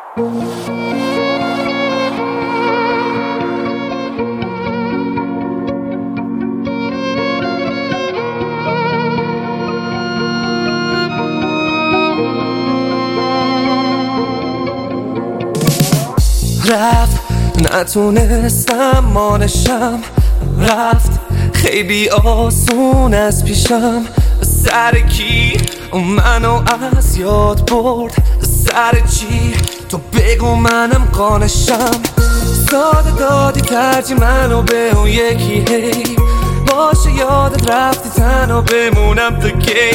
رفت نتونستم مانشم، رفت خیلی آسون از پیشم. سر کی منو از یاد برد؟ سر چی تو بگو منم قانشم. ساده دادی ترجیح منو به اون یکی، هی باشه یادت رفتی تنها بمونم تا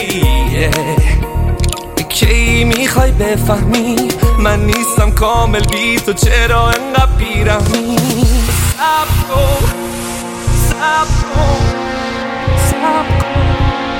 کی میخوای بفهمی من نیستم کامل بی تو، چرا انقدر بیرحمی؟ صبر کن صبر کن صبر کن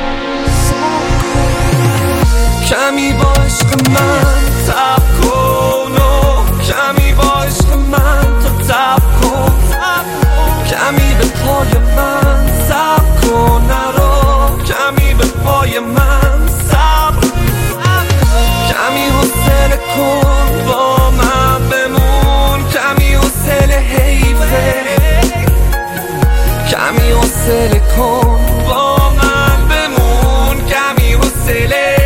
کمی با عشق من تب کن و کمی با عشق من تو تب کن، کمی به پای من صبر کن، نرو کمی به پای من صبر، کمی حوصله کن با من بمون، کمی حوصله حیفه، کمی حوصله کن با من بمون، کمی حوصله.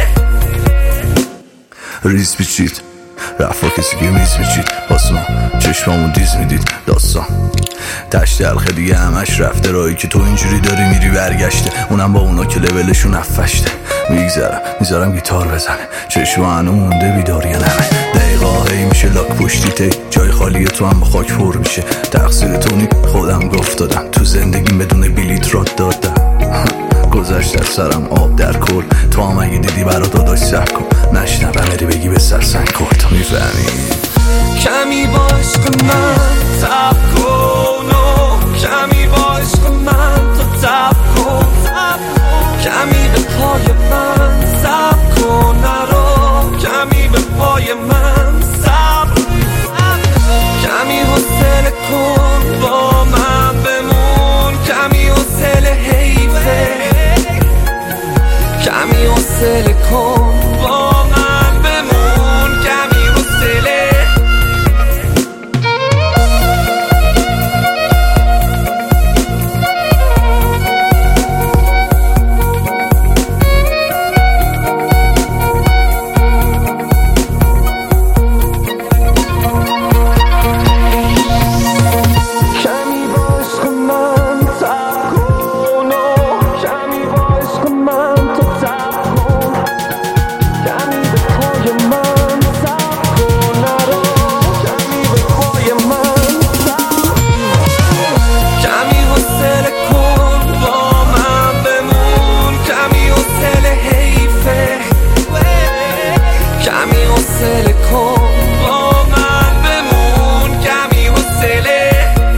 ریز پیچید رفا کسی که میز میچید، باسم چشمامون دیز میدید داستان تشت حلقه دیگه همش رفته، راهی که تو اینجوری داری میری برگشته، اونم با اونا که لولشون افشته. میذارم گیتار بزنه، چشم هنو مونده بیداری نمه، دقیقه هی میشه لاک پشتی تی، جای خالی تو هم با خاک پر میشه. تقصیر تو نی خودم گفت دادم، تو زندگیم بدون بلیت راد دادم. گذشت از سرم آب در کل، تو هم اگه دیدی برا داداش سب کن، نشنبه بری بگی به سر سنگ کن، تو میفهمی. کمی با عشق من تب کن و کمی با عشق من تو تب کن، کمی به پای من صبر کن، نرو کمی به پای من صبر، کمی حوصله کن با من بمون، کمی حوصله حیفه، کمی حوصله کن با من بمون، کمی حوصله. حوصله کن با من بمون، کمی حوصله.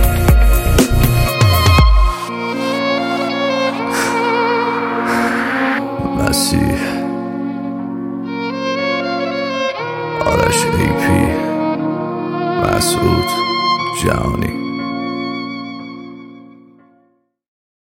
مسیح آرش ایپی مسعود جهانی.